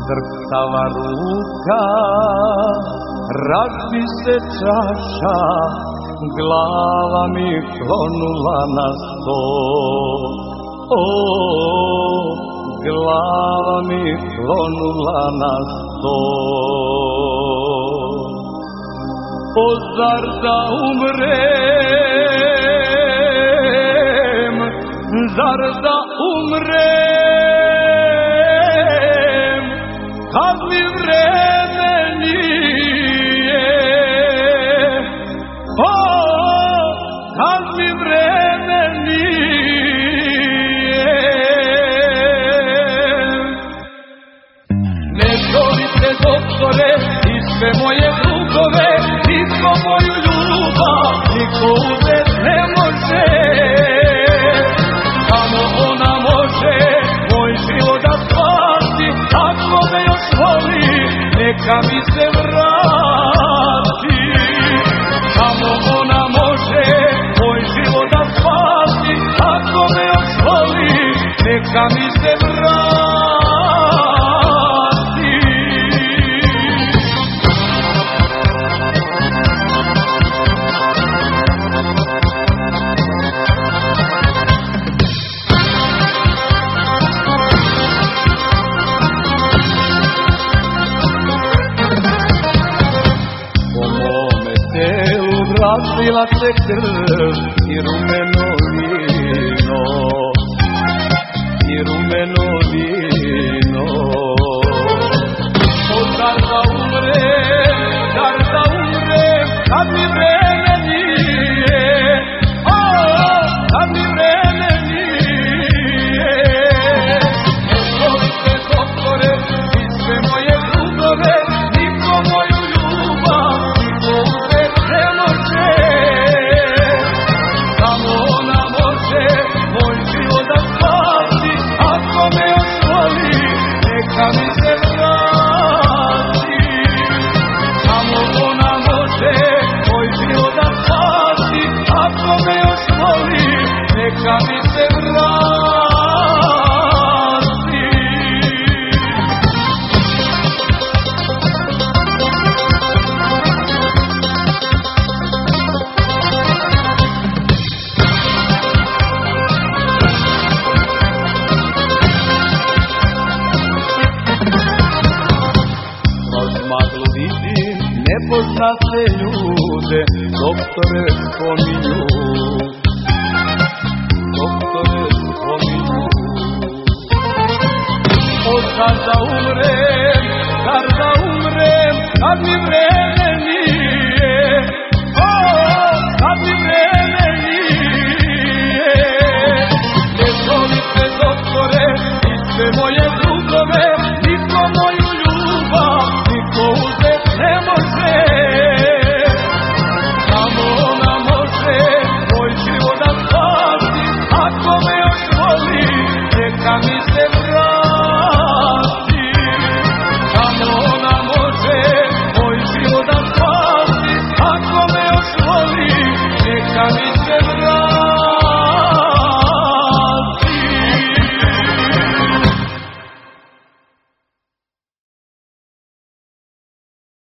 Drhtava ruka, razbi se čaša, glava mi klonula na sto. Glava mi klonula na sto. Zar da umrem, zar da umrem, kad mi vreme nije, kad mi vreme nije. Ne zovite doktore i sve moje drugove, niko moju ljubav, niko uzet ne može. Samo ona može moj život da spasi, ako me još voli, neka mi se vrati. Samo ona može moj život da spasi, ako me još voli, neka mi se vrati. Vratila se krv i rumeno vino, i rumeno vino. Zar da umrem, zar da umrem, kad mi vreme nije, kad mi vreme nije. Ne zovite doktore i sve moje drugove, niko moju ljubav, niko uzet ne može. Samo ona može moj život da spasi, ako me još voli, neka mi se vrati. Samo ona može moj život da spasi, ako me još voli, neka mi se vrati. Maglu vidim nepoznate ljude, doktore spominju, doktore spominju. Zar da umrem, kad mi vreme